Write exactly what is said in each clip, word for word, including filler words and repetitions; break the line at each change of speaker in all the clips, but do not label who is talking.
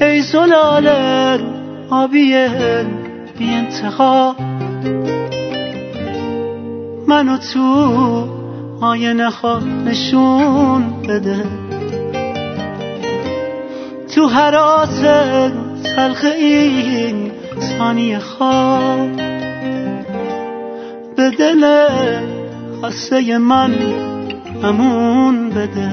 ای زلال آبی بی انتها، منو تو آینه ها نشون بده، تو حراس تلخ این ثانیه خواب، به دل خسته من امون بده.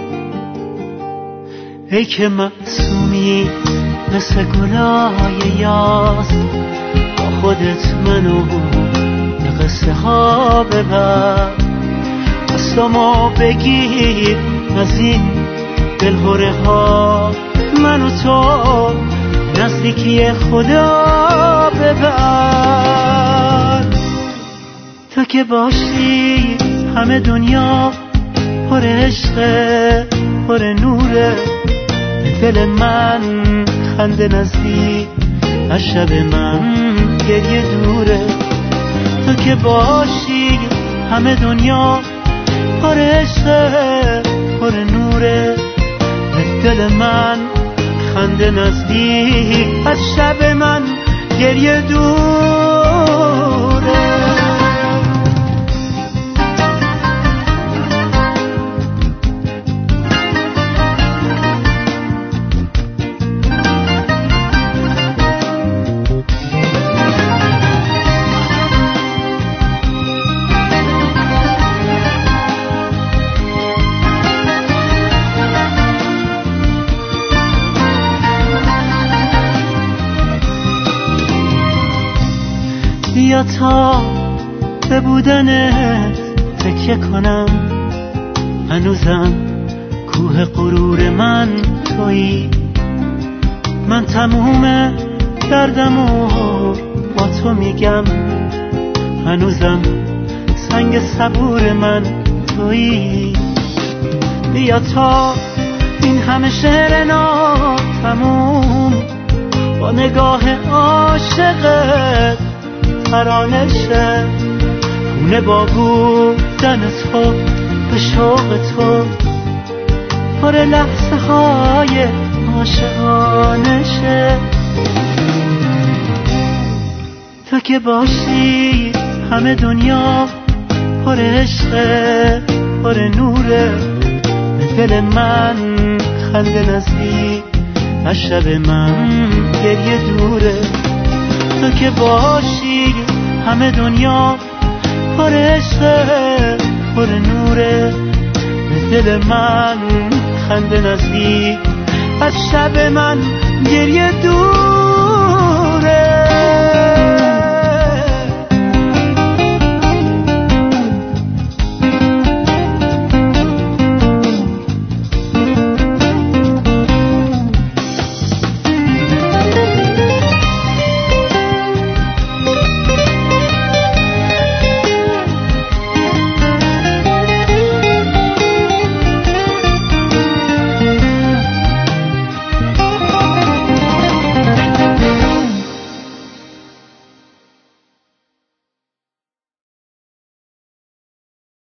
ای که معصومی مثل گلای یاس، با خودت منو به قصه ها ببر، قسمو بگیر از این دلهوره ها، منو تو نزدیکی خدا ببر. تو که باشی همه دنیا پر عشقه پر نوره، دل من خنده نزدیک از شب من گریه دوره. تو که باشی همه دنیا پر عشقه پر نوره، دل من خنده نزدیک از شب من گریه دوره. بیا تا به بودنت تکیه کنم، هنوزم کوه غرور من تویی، من تموم دردمو با تو میگم، هنوزم سنگ صبور من تویی. بیا تا این همه شعر ناتموم با نگاه عاشقت ترانه شه، خونه با بودن تو به شوق تو پر لحظه های عاشقانه شه. تو که باشی همه دنیا پر عشقه پر نوره، دل من خنده نزدیک از شب من گریه دوره. تو که باشی همه دنیا پر عشقه پر نوره، دل من خنده نزدیک از شب من گریه دوره.